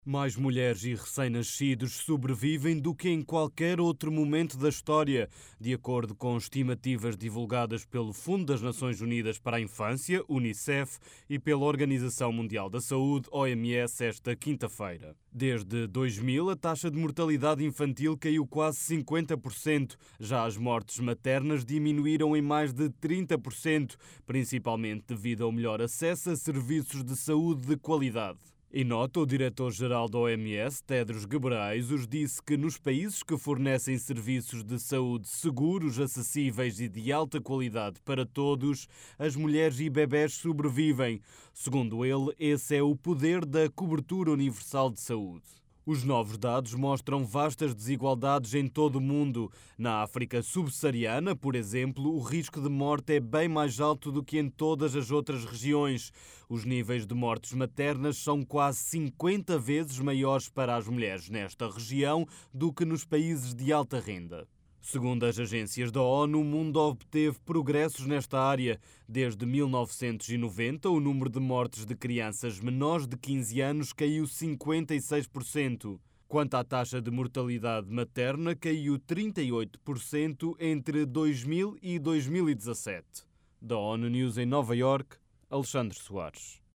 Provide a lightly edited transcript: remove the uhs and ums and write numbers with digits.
Mais mulheres e recém-nascidos sobrevivem do que em qualquer outro momento da história, de acordo com estimativas divulgadas pelo Fundo das Nações Unidas para a Infância, UNICEF, e pela Organização Mundial da Saúde, OMS, esta quinta-feira. Desde 2000, a taxa de mortalidade infantil caiu quase 50%. Já as mortes maternas diminuíram em mais de 30%, principalmente devido ao melhor acesso a serviços de saúde de qualidade. Em nota, o diretor-geral da OMS, Tedros Ghebreyesus, disse que nos países que fornecem serviços de saúde seguros, acessíveis e de alta qualidade para todos, as mulheres e bebés sobrevivem. Segundo ele, esse é o poder da cobertura universal de saúde. Os novos dados mostram vastas desigualdades em todo o mundo. Na África subsaariana, por exemplo, o risco de morte é bem mais alto do que em todas as outras regiões. Os níveis de mortes maternas são quase 50 vezes maiores para as mulheres nesta região do que nos países de alta renda. Segundo as agências da ONU, o mundo obteve progressos nesta área. Desde 1990, o número de mortes de crianças menores de 15 anos caiu 56%. Quanto à taxa de mortalidade materna, caiu 38% entre 2000 e 2017. Da ONU News em Nova Iorque, Alexandre Soares.